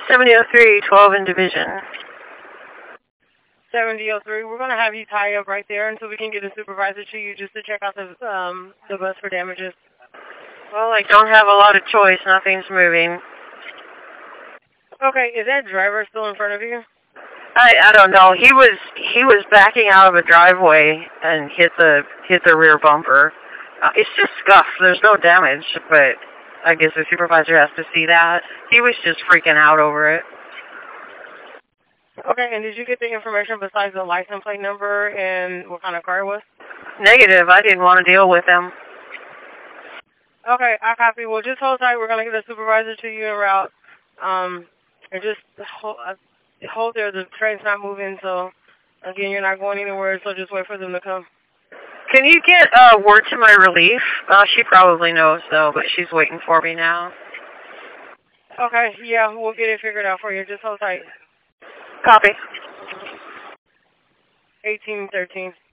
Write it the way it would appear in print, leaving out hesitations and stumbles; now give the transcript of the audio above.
7003, 12 in division. 7003, we're going to have you tie up right there until we can get a supervisor to you just to check out the bus for damages. Well, I don't have a lot of choice. Nothing's moving. Okay, is that driver still in front of you? I don't know. He was backing out of a driveway and hit the rear bumper. It's just scuffed. There's no damage, but I guess the supervisor has to see that. He was just freaking out over it. Okay, and did you get the information besides the license plate number and what kind of car it was? Negative. I didn't want to deal with him. Okay, I copy. Well, just hold tight. We're going to get a supervisor to you en route. And just hold there. The train's not moving, so, again, you're not going anywhere, so just wait for them to come. Can you get word to my relief? She probably knows, though, but she's waiting for me now. Okay, yeah, we'll get it figured out for you. Just hold tight. Copy. 1813.